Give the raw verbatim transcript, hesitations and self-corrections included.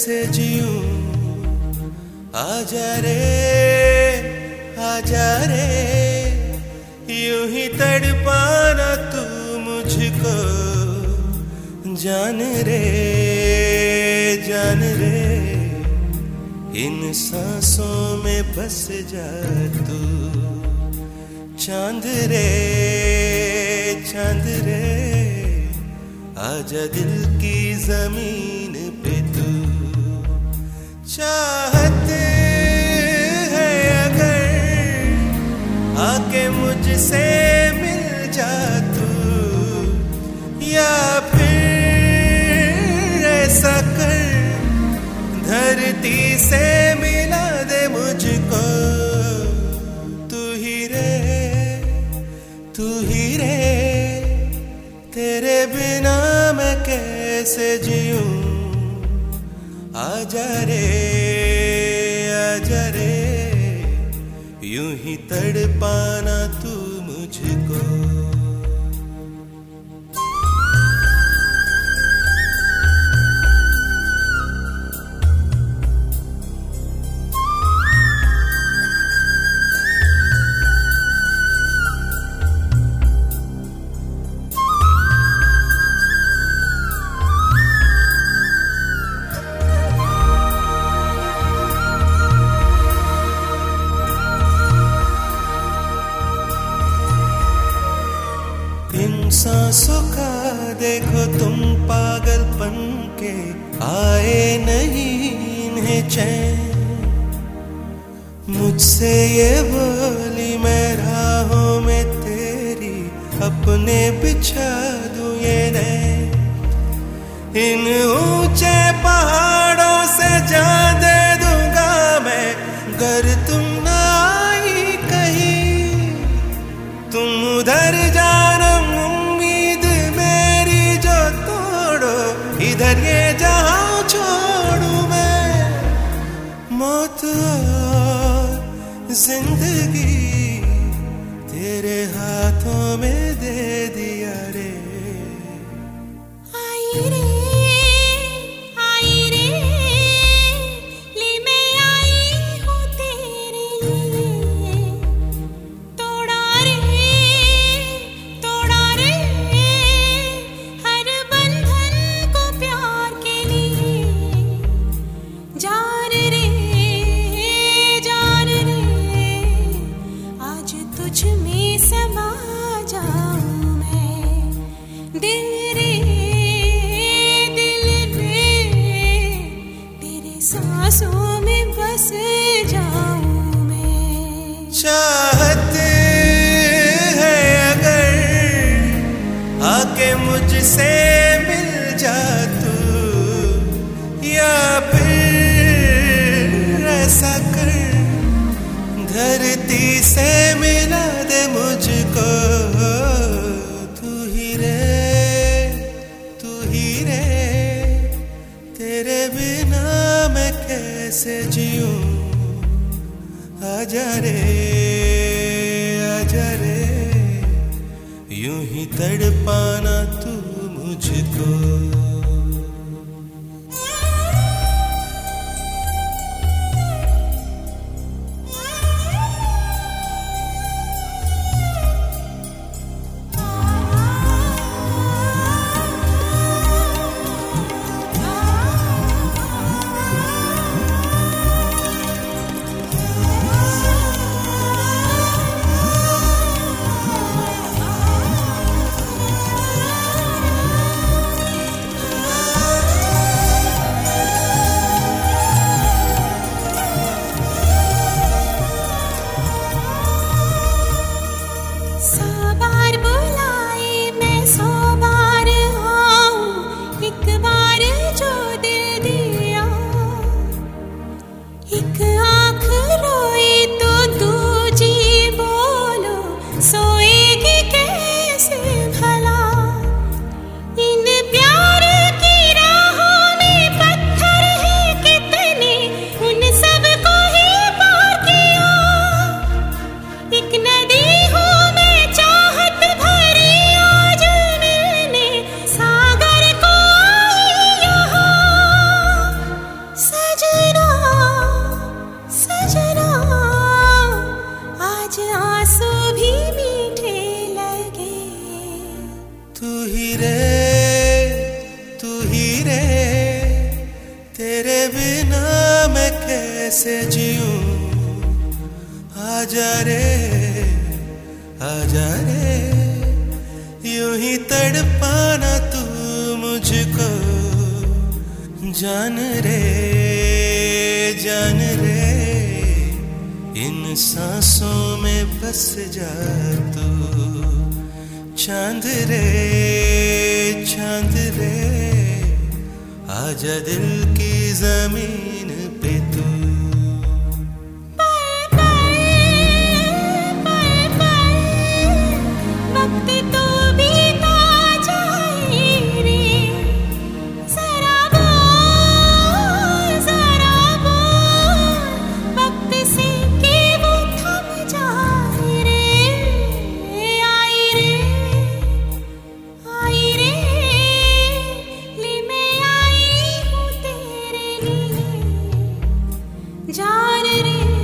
कैसे जीऊं, आजा रे आजा रे, यूं ही तड़पाना तू मुझको, जान रे जान रे, इन सांसों में बस जा तू, चांद रे चांद रे, आजा दिल की जमीन पे तू, चाहत है अगर आके मुझसे मिल जा तू, या फिर ऐसा कर धरती से मिला दे मुझको, तू ही रे तू ही रे, तेरे बिना मैं कैसे जीऊं, आजा रे आजा रे, यूं ही तड़पाना तू मुझको। इन सांसों का देखो तुम पागलपन के, आए नहीं इन्हें चैन, मुझसे ये बोली मैं राहों में तेरी अपने बिछा दूं ये नैन, इन ऊंचे पहाड़ों से जा दे दूंगा मैं, गर तुम ना आई कहीं, तुम उधर जाना उम्मीद मेरी जो तोड़ो, इधर ये जहां छोड़ू मैं, मौत और जिंदगी तेरे हाथों में दे दिया रे, आई रे आई रे, ले मैं आई हूँ तेरे लिए, तोड़ा रे तोड़ा रे हर बंधन को प्यार के लिए, जान रे जान रे, आज तुझ में समा जाऊं मैं, दिल रे दिल रे, तेरे सांसों में बस जाऊं मैं, चाहत है अगर आके मुझसे मिल जा तू, या फिर ऐसा कर धरती से मिला दे मुझको, तू ही रे तू ही रे, तेरे बिना मैं कैसे जीऊं, आजा रे आजा रे, यूं ही तड़पाना तू मुझको। यूं आजा रे आजा रे, यूं ही तड़पाना तू मुझको, जान रे जान रे, इन सांसों में बस जा तू, चांद रे चांद रे, आजा दिल की जमीन पे तू। जान रे